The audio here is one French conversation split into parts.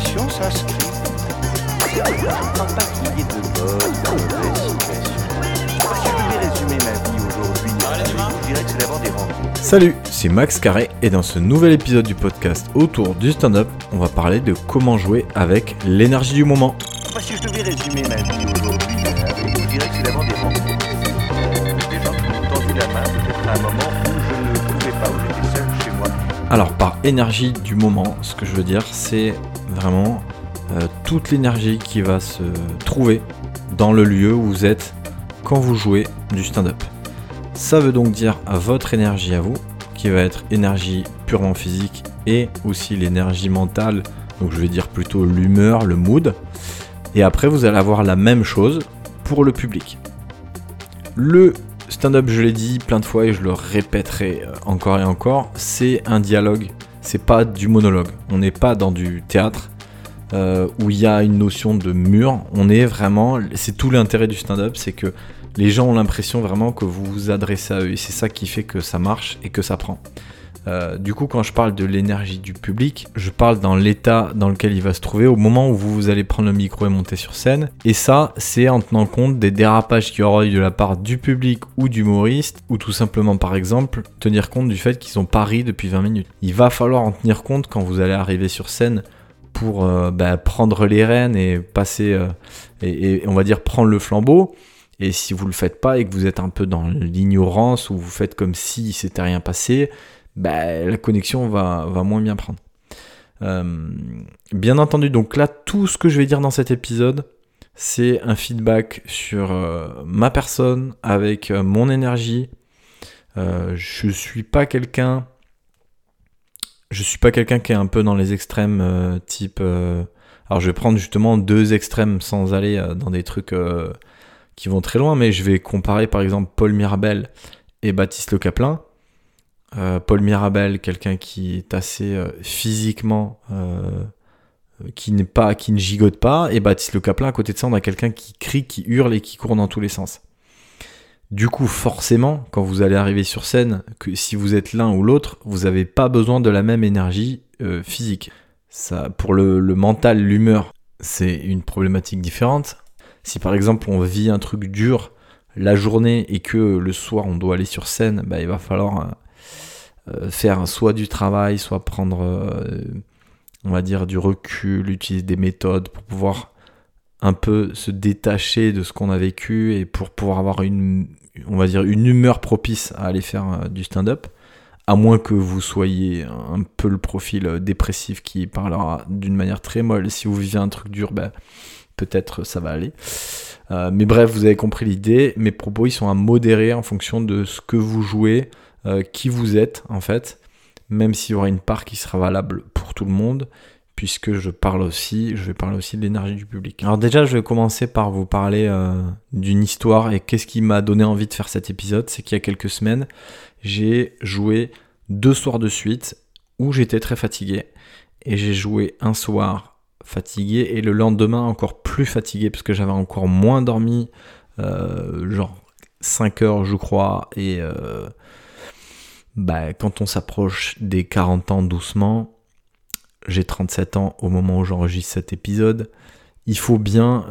situation s'inscrit. Je ne crois pas qu'il y ait de bonnes ou de mauvaises situations. Si je devais résumer ma vie aujourd'hui, je dirais que c'est d'abord des rencontres. Salut, c'est Max Carré et dans ce nouvel épisode du podcast autour du stand-up, on va parler de comment jouer avec l'énergie du moment. Si je devais résumer ma vie aujourd'hui, je dirais que c'est d'abord des rencontres. Des gens qui m'ont tendu la main, peut-être à un moment où je ne pouvais pas, où j'étais seul chez moi. Alors par énergie du moment, ce que je veux dire, c'est vraiment toute l'énergie qui va se trouver dans le lieu où vous êtes quand vous jouez du stand-up. Ça veut donc dire votre énergie à vous, qui va être énergie purement physique et aussi l'énergie mentale, donc je vais dire plutôt l'humeur, le mood. Et après, vous allez avoir la même chose pour le public. Le stand-up, je l'ai dit plein de fois et je le répéterai encore et encore, c'est un dialogue, c'est pas du monologue. On n'est pas dans du théâtre où il y a une notion de mur. On est vraiment, c'est tout l'intérêt du stand-up, c'est que les gens ont l'impression vraiment que vous vous adressez à eux et c'est ça qui fait que ça marche et que ça prend. Du coup, quand je parle de l'énergie du public, je parle dans l'état dans lequel il va se trouver au moment où vous allez prendre le micro et monter sur scène. Et ça, c'est en tenant compte des dérapages qu'il y aura eu de la part du public ou d'humoristes, ou tout simplement, par exemple, tenir compte du fait qu'ils ont pas ri depuis 20 minutes. Il va falloir en tenir compte quand vous allez arriver sur scène pour prendre les rênes et passer, et on va dire prendre le flambeau. Et si vous le faites pas et que vous êtes un peu dans l'ignorance ou vous faites comme si il s'était rien passé, la connexion va moins bien prendre. Bien entendu, donc là, tout ce que je vais dire dans cet épisode, c'est un feedback sur ma personne, avec mon énergie. Je suis pas quelqu'un qui est un peu dans les extrêmes, type... alors je vais prendre justement deux extrêmes sans aller dans des trucs qui vont très loin, mais je vais comparer par exemple Paul Mirabel et Baptiste Le Caplin. Paul Mirabel, quelqu'un qui est assez physiquement, qui ne gigote pas, et Baptiste Le Caplin, à côté de ça, on a quelqu'un qui crie, qui hurle et qui court dans tous les sens. Du coup, forcément, quand vous allez arriver sur scène, que si vous êtes l'un ou l'autre, vous n'avez pas besoin de la même énergie physique. Ça, pour le mental, l'humeur, c'est une problématique différente. Si par exemple on vit un truc dur la journée et que le soir on doit aller sur scène, il va falloir faire soit du travail, soit prendre on va dire du recul, utiliser des méthodes pour pouvoir un peu se détacher de ce qu'on a vécu et pour pouvoir avoir une humeur propice à aller faire du stand-up, à moins que vous soyez un peu le profil dépressif qui parlera d'une manière très molle. Si vous vivez un truc dur, peut-être ça va aller. Mais bref, vous avez compris l'idée. Mes propos, ils sont à modérer en fonction de ce que vous jouez, qui vous êtes, en fait. Même s'il y aura une part qui sera valable pour tout le monde, puisque je vais parler aussi de l'énergie du public. Alors déjà, je vais commencer par vous parler d'une histoire et qu'est-ce qui m'a donné envie de faire cet épisode. C'est qu'il y a quelques semaines, j'ai joué 2 soirs de suite où j'étais très fatigué. Et j'ai joué un soir fatigué et le lendemain encore plus fatigué parce que j'avais encore moins dormi, genre 5 heures je crois, et quand on s'approche des 40 ans doucement, j'ai 37 ans au moment où j'enregistre cet épisode, il faut bien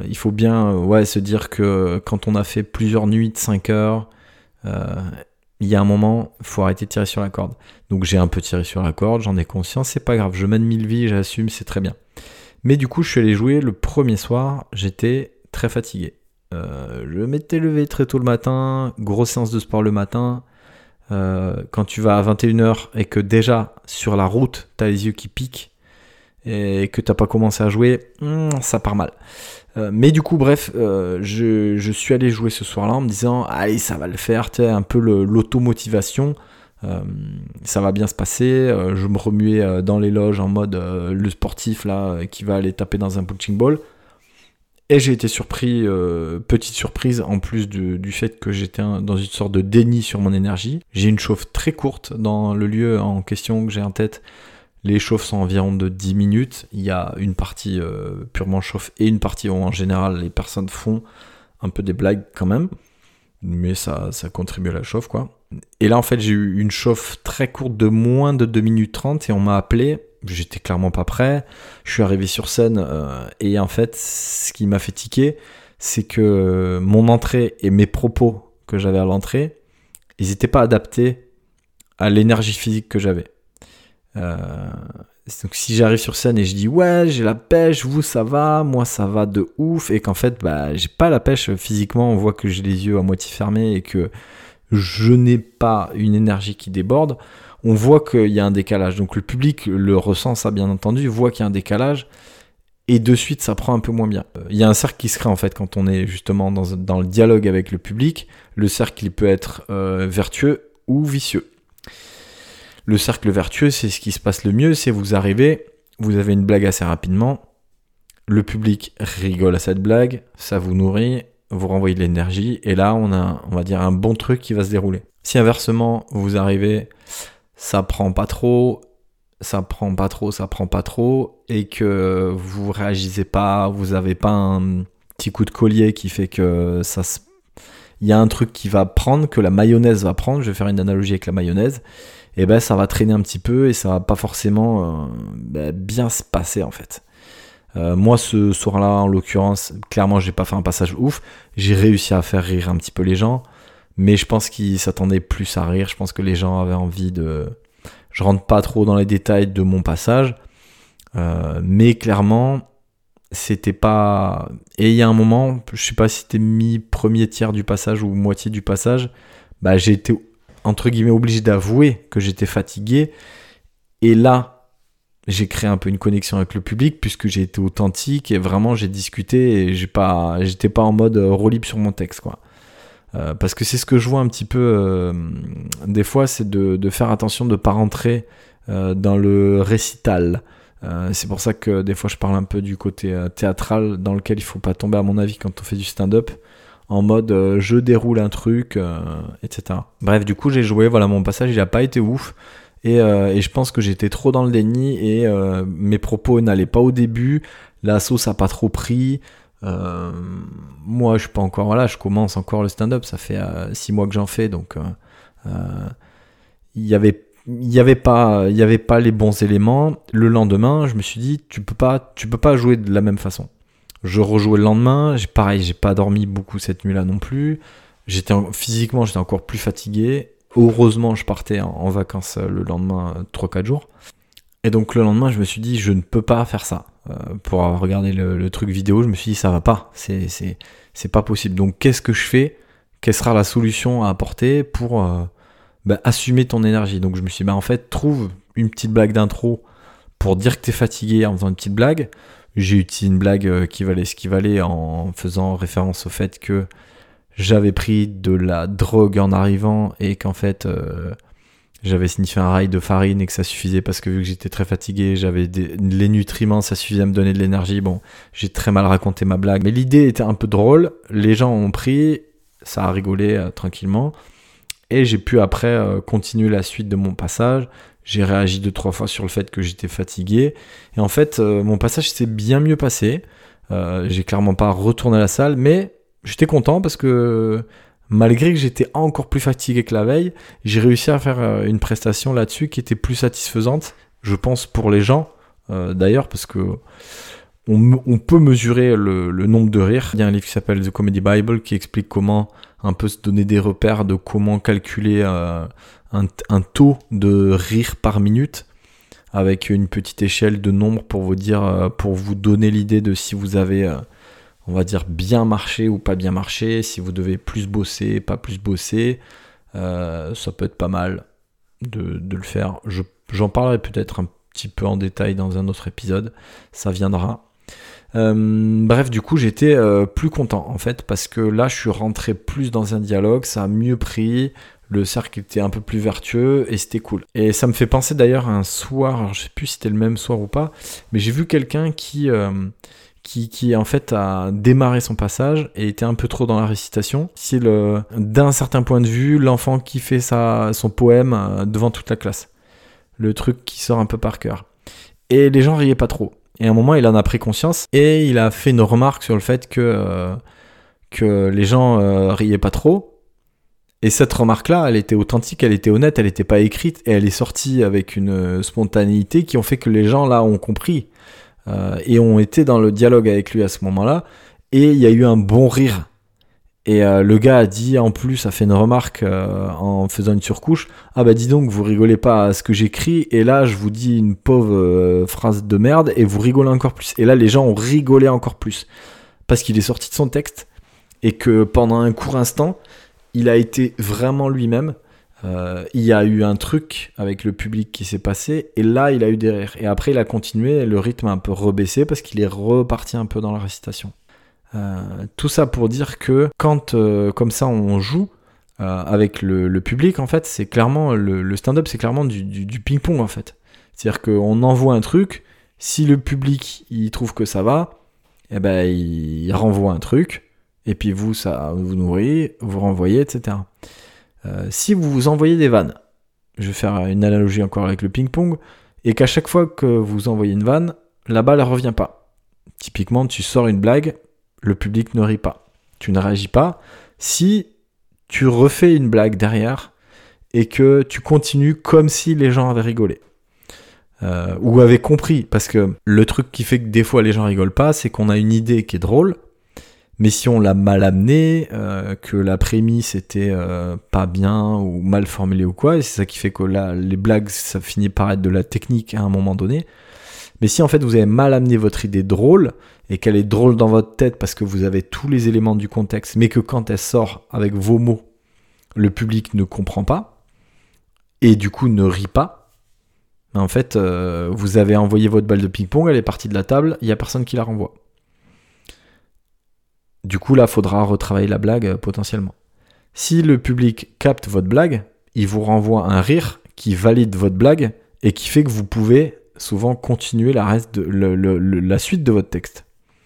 se dire que quand on a fait plusieurs nuits de 5 heures, il y a un moment, il faut arrêter de tirer sur la corde. Donc j'ai un peu tiré sur la corde, j'en ai conscience, c'est pas grave, je mène 1000 vies, j'assume, c'est très bien. Mais du coup, je suis allé jouer le premier soir, j'étais très fatigué. Je m'étais levé très tôt le matin, grosse séance de sport le matin. Quand tu vas à 21h et que déjà, sur la route, t'as les yeux qui piquent et que t'as pas commencé à jouer, ça part mal. Mais du coup, bref, je suis allé jouer ce soir-là en me disant « Allez, ça va le faire », tu sais, un peu l'automotivation. Ça va bien se passer. Je me remuais dans les loges en mode le sportif là qui va aller taper dans un punching ball. Et j'ai été surpris, petite surprise en plus du fait que j'étais dans une sorte de déni sur mon énergie. J'ai une chauffe très courte dans le lieu en question que j'ai en tête. Les chauffes sont environ de 10 minutes. Il y a une partie purement chauffe et une partie où en général les personnes font un peu des blagues quand même. Mais ça contribue à la chauffe quoi. Et là en fait j'ai eu une chauffe très courte de moins de 2 minutes 30 et on m'a appelé j'étais clairement pas prêt. Je suis arrivé sur scène et en fait, ce qui m'a fait tiquer, c'est que mon entrée et mes propos que j'avais à l'entrée, ils n'étaient pas adaptés à l'énergie physique que j'avais. Donc si j'arrive sur scène et je dis ouais, j'ai la pêche, vous ça va, moi ça va de ouf, et qu'en fait j'ai pas la pêche physiquement, on voit que j'ai les yeux à moitié fermés et que je n'ai pas une énergie qui déborde, on voit qu'il y a un décalage. Donc le public le ressent, ça bien entendu, voit qu'il y a un décalage, et de suite ça prend un peu moins bien. Il y a un cercle qui se crée en fait quand on est justement dans le dialogue avec le public. Le cercle il peut être vertueux ou vicieux. Le cercle vertueux, c'est ce qui se passe le mieux, c'est vous arrivez, vous avez une blague assez rapidement, le public rigole à cette blague, ça vous nourrit, vous renvoyez de l'énergie, et là on va dire un bon truc qui va se dérouler. Si inversement, vous arrivez, ça prend pas trop, et que vous réagissez pas, vous avez pas un petit coup de collier qui fait que il y a un truc qui va prendre, que la mayonnaise va prendre, je vais faire une analogie avec la mayonnaise, et ça va traîner un petit peu et ça va pas forcément bien se passer en fait. Moi ce soir-là en l'occurrence, clairement j'ai pas fait un passage ouf, j'ai réussi à faire rire un petit peu les gens, mais je pense qu'ils s'attendaient plus à rire, je pense que les gens avaient envie de... Je rentre pas trop dans les détails de mon passage, mais clairement c'était pas... Et il y a un moment, je sais pas si c'était mi-premier tiers du passage ou moitié du passage, j'ai été entre guillemets obligé d'avouer que j'étais fatigué, et là j'ai créé un peu une connexion avec le public puisque j'ai été authentique et vraiment j'ai discuté et j'étais pas en mode roue sur mon texte quoi. Parce que c'est ce que je vois un petit peu des fois, c'est de faire attention de pas rentrer dans le récital. C'est pour ça que des fois je parle un peu du côté théâtral dans lequel il faut pas tomber à mon avis quand on fait du stand-up, en mode je déroule un truc, etc. Bref, du coup j'ai joué, voilà, mon passage il a pas été ouf, et je pense que j'étais trop dans le déni, et mes propos n'allaient pas au début, la sauce a pas trop pris, moi je suis pas encore, voilà, je commence encore le stand-up, ça fait 6 mois que j'en fais, donc il y avait pas les bons éléments. Le lendemain je me suis dit tu peux pas jouer de la même façon. Je rejouais le lendemain, j'ai pas dormi beaucoup cette nuit-là non plus. Physiquement, j'étais encore plus fatigué. Heureusement, je partais en vacances le lendemain, 3-4 jours. Et donc le lendemain, je me suis dit, je ne peux pas faire ça. Pour avoir regardé le truc vidéo, je me suis dit, ça va pas. C'est pas possible. Donc qu'est-ce que je fais ? Quelle sera la solution à apporter pour assumer ton énergie ? Donc je me suis dit, en fait, trouve une petite blague d'intro pour dire que t'es fatigué en faisant une petite blague. J'ai utilisé une blague qui valait ce qui valait en faisant référence au fait que j'avais pris de la drogue en arrivant et qu'en fait j'avais sniffé un rail de farine et que ça suffisait parce que vu que j'étais très fatigué, j'avais les nutriments, ça suffisait à me donner de l'énergie. Bon, j'ai très mal raconté ma blague, mais l'idée était un peu drôle, les gens ont pris, ça a rigolé tranquillement, et j'ai pu après continuer la suite de mon passage. J'ai réagi 2-3 fois sur le fait que j'étais fatigué. Et en fait, mon passage s'est bien mieux passé. J'ai clairement pas retourné à la salle, mais j'étais content parce que malgré que j'étais encore plus fatigué que la veille, j'ai réussi à faire une prestation là-dessus qui était plus satisfaisante, je pense, pour les gens. D'ailleurs, parce que on peut mesurer le nombre de rires. Il y a un livre qui s'appelle The Comedy Bible qui explique comment un peu se donner des repères de comment calculer un taux de rire par minute avec une petite échelle de nombre pour vous dire, pour vous donner l'idée de si vous avez, on va dire, bien marché ou pas bien marché, si vous devez plus bosser, pas plus bosser. Ça peut être pas mal de le faire. J'en parlerai peut-être un petit peu en détail dans un autre épisode, ça viendra. Bref, du coup j'étais plus content en fait, parce que là je suis rentré plus dans un dialogue, ça a mieux pris, le cercle était un peu plus vertueux et c'était cool. Et ça me fait penser d'ailleurs à un soir, alors je sais plus si c'était le même soir ou pas, mais j'ai vu quelqu'un qui en fait a démarré son passage et était un peu trop dans la récitation. C'est d'un certain point de vue l'enfant qui fait son poème devant toute la classe, le truc qui sort un peu par cœur, et les gens riaient pas trop. Et à un moment, il en a pris conscience et il a fait une remarque sur le fait que les gens riaient pas trop. Et cette remarque-là, elle était authentique, elle était honnête, elle n'était pas écrite, et elle est sortie avec une spontanéité qui ont fait que les gens, là, ont compris, et ont été dans le dialogue avec lui à ce moment-là, et il y a eu un bon rire. Et le gars a dit, en plus, a fait une remarque en faisant une surcouche, « Ah bah dis donc, vous rigolez pas à ce que j'écris, et là, je vous dis une pauvre phrase de merde, et vous rigolez encore plus. » Et là, les gens ont rigolé encore plus, parce qu'il est sorti de son texte, et que pendant un court instant, il a été vraiment lui-même. Il y a eu un truc avec le public qui s'est passé, et là, il a eu des rires. Et après, il a continué, le rythme a un peu rebaissé, parce qu'il est reparti un peu dans la récitation. Tout ça pour dire que quand comme ça on joue avec le public, en fait, c'est clairement le stand-up, c'est clairement du ping-pong, en fait. C'est-à-dire qu'on envoie un truc, si le public il trouve que ça va, eh ben il renvoie un truc, et puis vous, ça vous nourrit, vous renvoyez, etc. Si vous envoyez des vannes, je vais faire une analogie encore avec le ping-pong, et qu'à chaque fois que vous envoyez une vanne, la balle elle revient pas. Typiquement, tu sors une blague, le public ne rit pas. Tu ne réagis pas. Si tu refais une blague derrière et que tu continues comme si les gens avaient rigolé ou avaient compris, parce que le truc qui fait que des fois les gens rigolent pas, c'est qu'on a une idée qui est drôle, mais si on l'a mal amenée, que la prémisse était pas bien ou mal formulée ou quoi, et c'est ça qui fait que là, les blagues, ça finit par être de la technique à un moment donné. Mais si en fait vous avez mal amené votre idée drôle, et qu'elle est drôle dans votre tête parce que vous avez tous les éléments du contexte, mais que quand elle sort avec vos mots, le public ne comprend pas, et du coup ne rit pas, en fait, vous avez envoyé votre balle de ping-pong, elle est partie de la table, il n'y a personne qui la renvoie. Du coup, là, il faudra retravailler la blague potentiellement. Si le public capte votre blague, il vous renvoie un rire qui valide votre blague et qui fait que vous pouvez souvent continuer la suite de votre texte.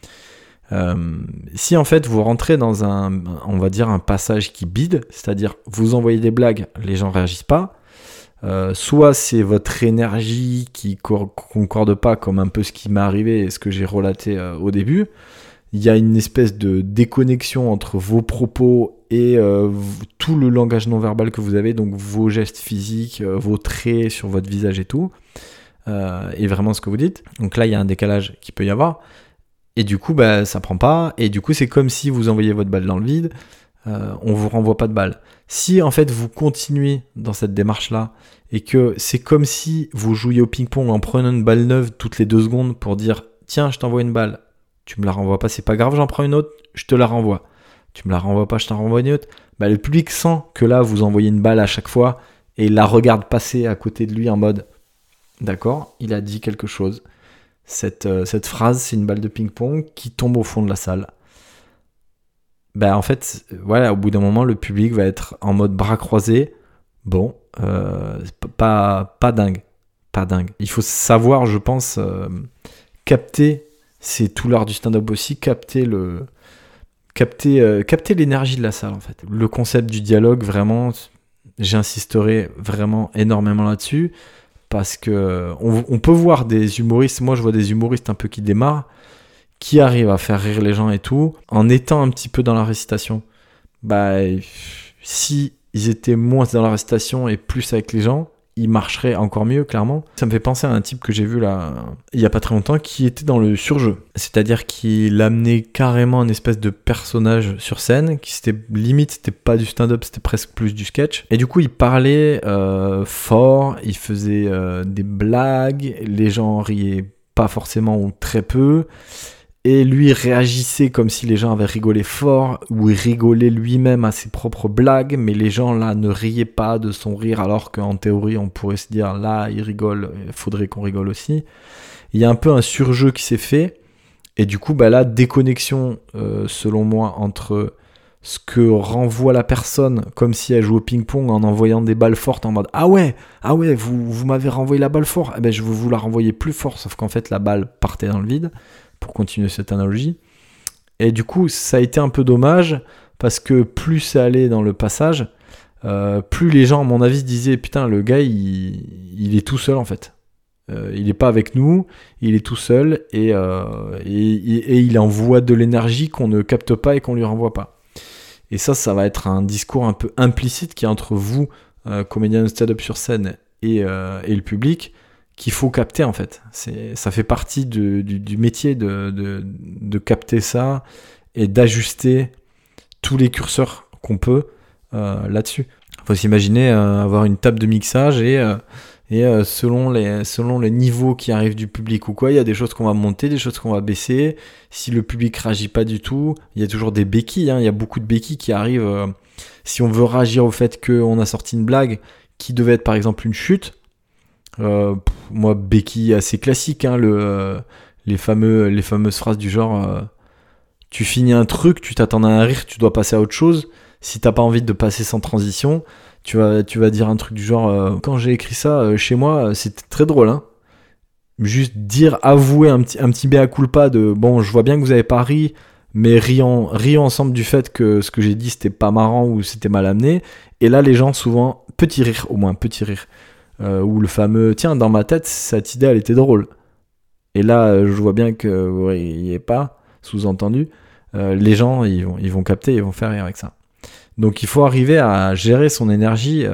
Si en fait vous rentrez dans on va dire un passage qui bide, c'est-à-dire vous envoyez des blagues, les gens réagissent pas, soit c'est votre énergie qui concorde pas, comme un peu ce qui m'est arrivé et ce que j'ai relaté au début, il y a une espèce de déconnexion entre vos propos et tout le langage non verbal que vous avez, donc vos gestes physiques, vos traits sur votre visage et tout, et vraiment ce que vous dites. Donc là il y a un décalage qui peut y avoir. Et du coup, ça prend pas. Et du coup, c'est comme si vous envoyez votre balle dans le vide. On vous renvoie pas de balle. Si, en fait, vous continuez dans cette démarche-là et que c'est comme si vous jouiez au ping-pong en prenant une balle neuve toutes les 2 secondes pour dire « Tiens, je t'envoie une balle. Tu me la renvoies pas, c'est pas grave, j'en prends une autre, je te la renvoie. Tu me la renvoies pas, je t'en renvoie une autre. » Le public sent que là, vous envoyez une balle à chaque fois et il la regarde passer à côté de lui en mode « D'accord, il a dit quelque chose. » Cette phrase, c'est une balle de ping-pong qui tombe au fond de la salle. En fait, voilà, au bout d'un moment, le public va être en mode bras croisés. Bon, pas dingue. Pas dingue. Il faut savoir, je pense, capter, c'est tout l'art du stand-up aussi, capter l'énergie de la salle, en fait. Le concept du dialogue, vraiment, j'insisterai vraiment énormément là-dessus. Parce que on peut voir des humoristes, moi je vois des humoristes un peu qui démarrent, qui arrivent à faire rire les gens et tout, en étant un petit peu dans la récitation. Si ils étaient moins dans la récitation et plus avec les gens, ils marcheraient encore mieux, clairement. Ça me fait penser à un type que j'ai vu là, il y a pas très longtemps, qui était dans le surjeu. C'est-à-dire qu'il amenait carrément un espèce de personnage sur scène, qui c'était pas du stand-up, c'était presque plus du sketch. Et du coup, il parlait fort, il faisait des blagues, les gens riaient pas forcément ou très peu. Et lui réagissait comme si les gens avaient rigolé fort, ou il rigolait lui-même à ses propres blagues, mais les gens là ne riaient pas de son rire, alors qu'en théorie on pourrait se dire là il rigole, il faudrait qu'on rigole aussi. Il y a un peu un surjeu qui s'est fait, et du coup là déconnexion selon moi entre ce que renvoie la personne, comme si elle joue au ping-pong en envoyant des balles fortes en mode ah ouais vous m'avez renvoyé la balle fort, je veux vous la renvoyer plus fort, sauf qu'en fait la balle partait dans le vide, pour continuer cette analogie. Et du coup, ça a été un peu dommage, parce que plus ça allait dans le passage, plus les gens, à mon avis, se disaient putain, le gars, il est tout seul en fait. Il n'est pas avec nous, il est tout seul, et il envoie de l'énergie qu'on ne capte pas et qu'on lui renvoie pas. Et ça va être un discours un peu implicite qui est entre vous, comédien de stand-up sur scène, et le public, qu'il faut capter en fait. Ça fait partie du métier de capter ça et d'ajuster tous les curseurs qu'on peut là-dessus. Il faut s'imaginer avoir une table de mixage et selon les niveaux qui arrivent du public ou quoi, il y a des choses qu'on va monter, des choses qu'on va baisser. Si le public réagit pas du tout, il y a toujours des béquilles, hein, il y a beaucoup de béquilles qui arrivent. Si on veut réagir au fait qu'on a sorti une blague qui devait être par exemple une chute, moi béquille assez classique, hein, les fameuses phrases du genre tu finis un truc, tu t'attends à un rire, tu dois passer à autre chose. Si t'as pas envie de passer sans transition, tu vas dire un truc du genre quand j'ai écrit ça chez moi, c'était très drôle, hein. Juste avouer un petit mea culpa de bon, je vois bien que vous avez pas ri, mais rions ensemble du fait que ce que j'ai dit c'était pas marrant ou c'était mal amené. Et là les gens souvent petit rire, ou le fameux tiens, dans ma tête cette idée elle était drôle. Et là je vois bien que vous riez pas, sous-entendu. Les gens ils vont capter, ils vont faire rire avec ça. Donc il faut arriver à gérer son énergie,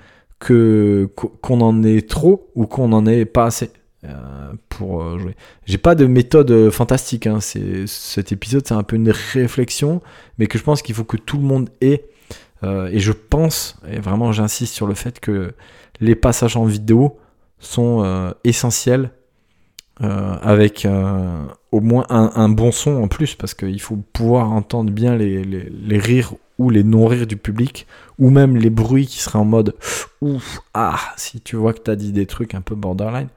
qu'on en ait trop ou qu'on en ait pas assez pour jouer. J'ai pas de méthode fantastique, hein. Cet épisode c'est un peu une réflexion, mais que je pense qu'il faut que tout le monde ait. Et je pense, et vraiment j'insiste sur le fait que les passages en vidéo sont essentiels, avec au moins un bon son en plus, parce qu'il faut pouvoir entendre bien les rires ou les non-rires du public, ou même les bruits qui seraient en mode ouf, si tu vois que t'as dit des trucs un peu borderline.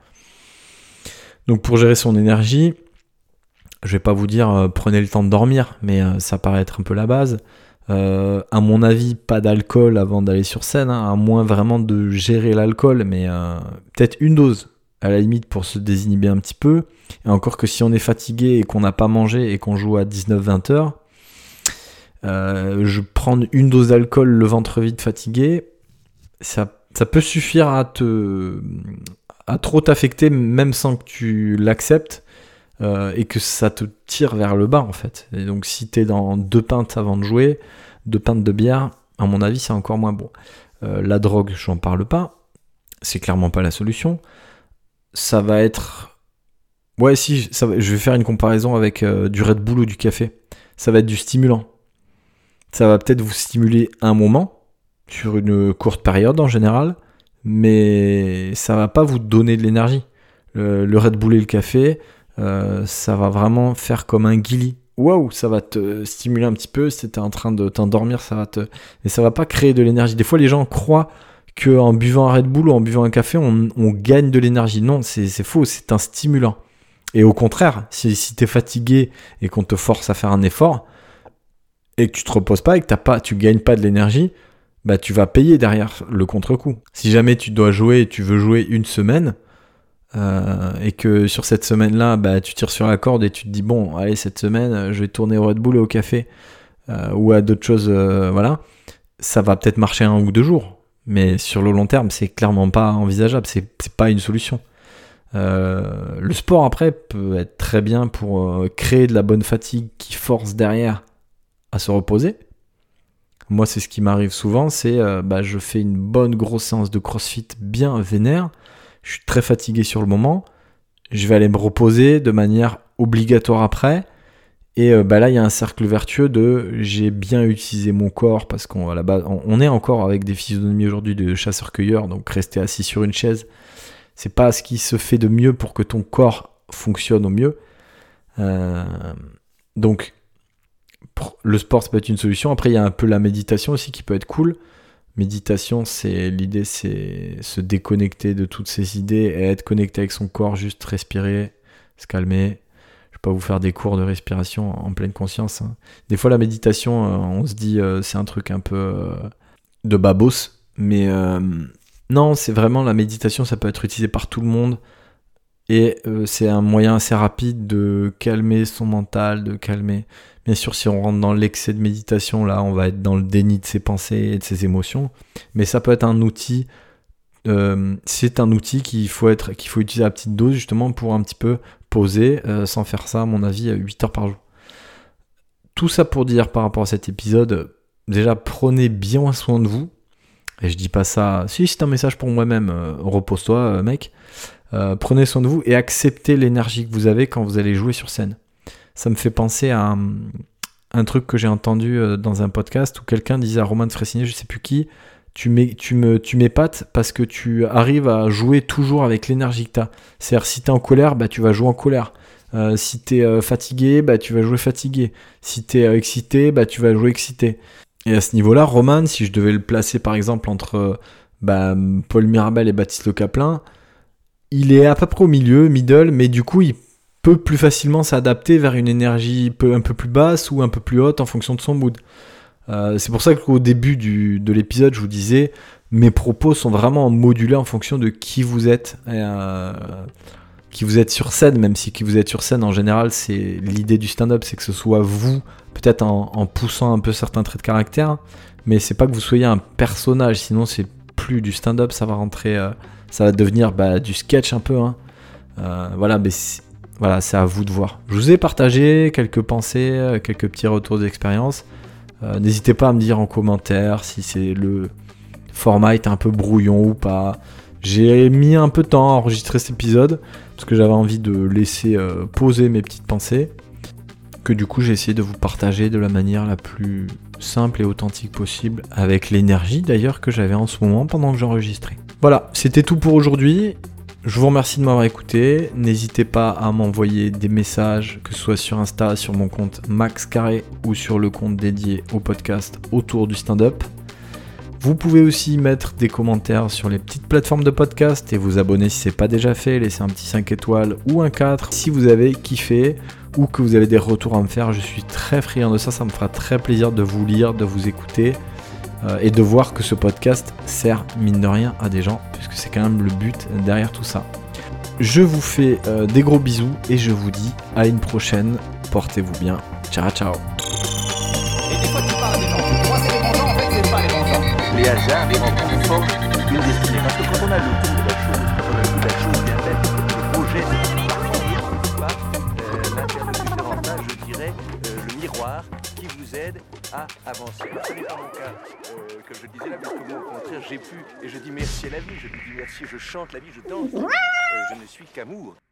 Donc pour gérer son énergie, je vais pas vous dire prenez le temps de dormir, mais ça paraît être un peu la base. À mon avis, pas d'alcool avant d'aller sur scène, hein, à moins vraiment de gérer l'alcool, mais peut-être une dose à la limite pour se désinhiber un petit peu. Et encore que si on est fatigué et qu'on n'a pas mangé et qu'on joue à 19-20 heures, je prends une dose d'alcool le ventre vide fatigué, ça peut suffire à trop t'affecter même sans que tu l'acceptes, et que ça te tire vers le bas en fait. Et donc si t'es dans 2 pintes avant de jouer, 2 pintes de bière, à mon avis c'est encore moins bon. La drogue, j'en parle pas, c'est clairement pas la solution. Ça va être... je vais faire une comparaison avec du Red Bull ou du café. Ça va être du stimulant. Ça va peut-être vous stimuler un moment, sur une courte période en général, mais ça va pas vous donner de l'énergie. Le Red Bull et le café, ça va vraiment faire comme un guili. Waouh, ça va te stimuler un petit peu, si t'es en train de t'endormir, mais ça va pas créer de l'énergie. Des fois, les gens croient qu'en buvant un Red Bull ou en buvant un café, on gagne de l'énergie. Non, c'est faux, c'est un stimulant. Et au contraire, si t'es fatigué et qu'on te force à faire un effort, et que tu te reposes pas et que tu gagnes pas de l'énergie, bah tu vas payer derrière le contre-coup. Si jamais tu dois jouer et tu veux jouer une semaine, et que sur cette semaine-là, bah tu tires sur la corde et tu te dis bon, allez cette semaine, je vais tourner au Red Bull et au café, ou à d'autres choses, voilà, ça va peut-être marcher 1 ou 2 jours, mais sur le long terme, c'est clairement pas envisageable, c'est pas une solution. Le sport après peut être très bien pour créer de la bonne fatigue qui force derrière à se reposer. Moi c'est ce qui m'arrive souvent, c'est je fais une bonne grosse séance de crossfit bien vénère, je suis très fatigué sur le moment, je vais aller me reposer de manière obligatoire après, et là il y a un cercle vertueux de j'ai bien utilisé mon corps, parce qu'on est encore avec des physionomies aujourd'hui de chasseurs-cueilleurs, donc rester assis sur une chaise, c'est pas ce qui se fait de mieux pour que ton corps fonctionne au mieux. Donc le sport, ça peut être une solution. Après, il y a un peu la méditation aussi qui peut être cool. Méditation, l'idée, c'est se déconnecter de toutes ces idées et être connecté avec son corps, juste respirer, se calmer. Je vais pas vous faire des cours de respiration en pleine conscience, hein. Des fois, la méditation, on se dit c'est un truc un peu de babos, mais non, c'est vraiment la méditation, ça peut être utilisé par tout le monde. Et c'est un moyen assez rapide de calmer son mental, de calmer... Bien sûr, si on rentre dans l'excès de méditation, là, on va être dans le déni de ses pensées et de ses émotions. Mais ça peut être un outil. C'est un outil qu'il faut utiliser à petite dose, justement, pour un petit peu poser, sans faire ça, à mon avis, 8 heures par jour. Tout ça pour dire, par rapport à cet épisode, déjà prenez bien soin de vous. Et je dis pas ça, si c'est un message pour moi-même, repose-toi mec. Prenez soin de vous et acceptez l'énergie que vous avez quand vous allez jouer sur scène. Ça me fait penser à un truc que j'ai entendu dans un podcast où quelqu'un disait à Romain de Fressigné, je sais plus qui, tu m'épates parce que tu arrives à jouer toujours avec l'énergie que tu as. C'est-à-dire si tu es en colère, tu vas jouer en colère. Si tu es fatigué, tu vas jouer fatigué. Si tu es excité, tu vas jouer excité. Et à ce niveau-là, Roman, si je devais le placer par exemple entre Paul Mirabel et Baptiste Le Caplin, il est à peu près au milieu, middle, mais du coup, il peut plus facilement s'adapter vers une énergie un peu plus basse ou un peu plus haute en fonction de son mood. C'est pour ça qu'au début de l'épisode, je vous disais, mes propos sont vraiment modulés en fonction de qui vous êtes. Qui vous êtes sur scène, même si qui vous êtes sur scène, en général, c'est l'idée du stand-up, c'est que ce soit vous, peut-être en poussant un peu certains traits de caractère, mais c'est pas que vous soyez un personnage, sinon c'est plus du stand-up, ça va rentrer, ça va devenir du sketch un peu. Voilà, c'est à vous de voir. Je vous ai partagé quelques pensées, quelques petits retours d'expérience. N'hésitez pas à me dire en commentaire si c'est le format est un peu brouillon ou pas. J'ai mis un peu de temps à enregistrer cet épisode parce que j'avais envie de laisser poser mes petites pensées, que du coup j'ai essayé de vous partager de la manière la plus simple et authentique possible, avec l'énergie d'ailleurs que j'avais en ce moment pendant que j'enregistrais. Voilà, c'était tout pour aujourd'hui. Je vous remercie de m'avoir écouté. N'hésitez pas à m'envoyer des messages, que ce soit sur Insta, sur mon compte Max Carré ou sur le compte dédié au podcast autour du stand-up. Vous pouvez aussi mettre des commentaires sur les petites plateformes de podcast et vous abonner si ce n'est pas déjà fait, laisser un petit 5 étoiles ou un 4 si vous avez kiffé ou que vous avez des retours à me faire. Je suis très friand de ça, ça me fera très plaisir de vous lire, de vous écouter et de voir que ce podcast sert mine de rien à des gens, puisque c'est quand même le but derrière tout ça. Je vous fais des gros bisous et je vous dis à une prochaine. Portez-vous bien. Ciao, ciao. Et des fois tu parles à des gens, tu crois que c'est les bons gens, en fait c'est pas les bons gens. Les hasards renforcent une destinée. Parce que quand on a le goût de la chose, quand on a le goût de la chose bien faite, le beau geste, l'interlocuteur en face, je dirais, le miroir qui vous aide à avancer. Ce n'est pas mon cas, comme je le disais là, parce que moi, au contraire, j'ai pu, et je dis merci à la vie, je lui dis merci, je chante la vie, je danse. Je ne suis qu'amour.